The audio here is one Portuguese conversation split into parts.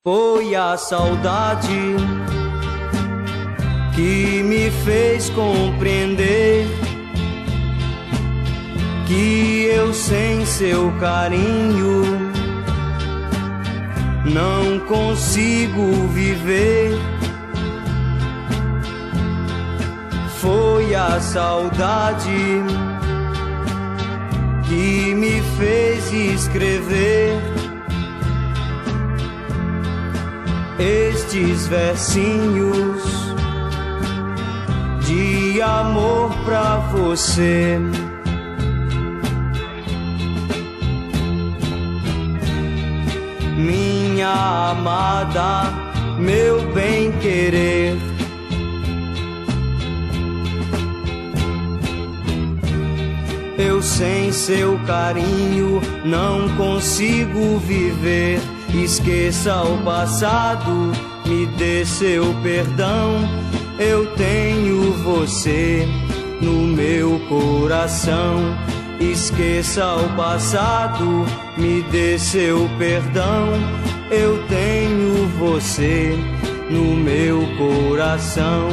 Foi a saudade que me fez compreender que eu sem seu carinho não consigo viver. Foi a saudade que me fez escrever estes versinhos de amor pra você. Minha amada, meu bem-querer, eu sem seu carinho não consigo viver. Esqueça o passado, me dê seu perdão. Eu tenho você no meu coração. Esqueça o passado, me dê seu perdão. Eu tenho você no meu coração.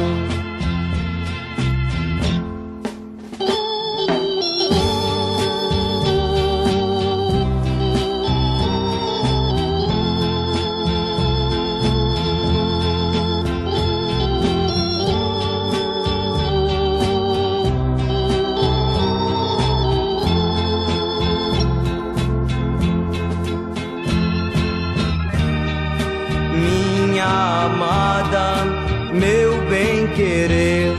Minha amada, meu bem-querer,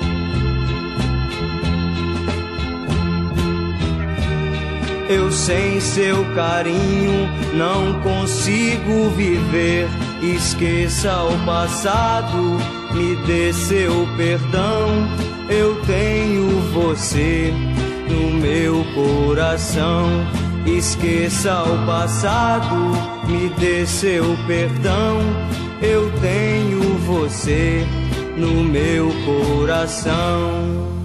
eu sem seu carinho não consigo viver. Esqueça o passado, me dê seu perdão. Eu tenho você no meu coração. Esqueça o passado, me dê seu perdão. Eu tenho você no meu coração.